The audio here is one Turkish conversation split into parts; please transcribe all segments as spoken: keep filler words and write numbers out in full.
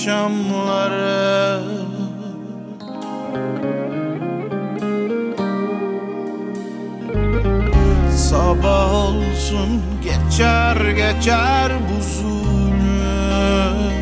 akşamları. Sabah olsun geçer geçer bu zulüm.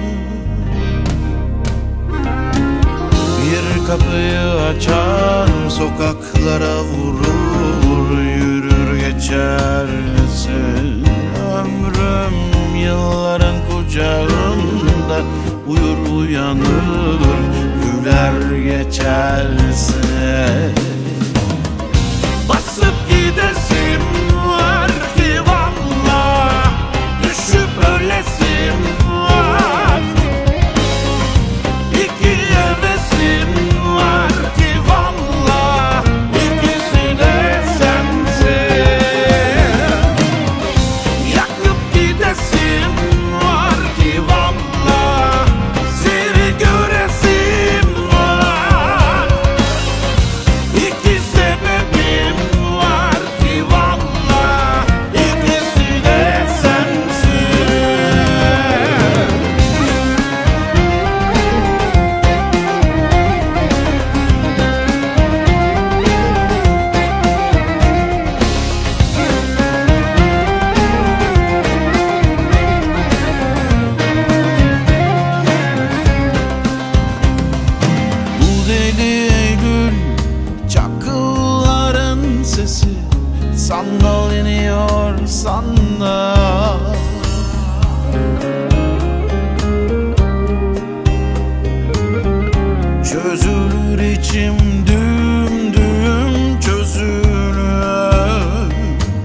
Bir kapıyı açar sokaklara vurur, yürür geçersin. Ömrüm yılların kucağında uyur uyanır, güler geçersin. Basıp gidesim var ki valla, düşüp ölesim var. İki hevesim var ki valla, ikisi de sensin. Yakıp gidesim var ki valla, seni göresim var. İki sebebim var ki valla, ikisi de sensin. Bu deli Eylül çakılların sesi, sandal iniyor sandal. Çözülür içim, düm düm çözülür.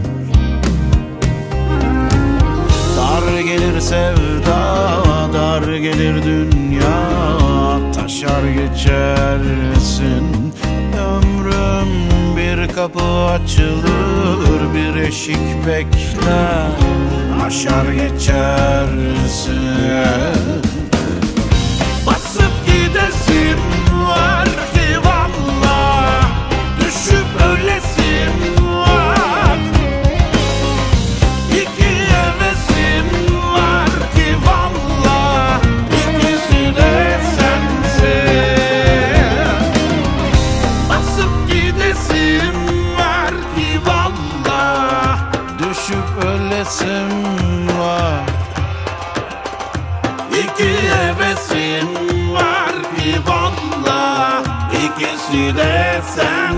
Dar gelir sevda, dar gelir dünya, taşar geçersin. Ömrüm bir kapı açılır, bir eşik bekler, aşar geçersin. Basıp gidesim var ki valla, düşüp ölesim var. İki hevesim var ki valla, ikisi de sensin. Basıp gidesim var ki valla, düşüp ölesim var. İki hevesim var ki valla, ikisi de sen.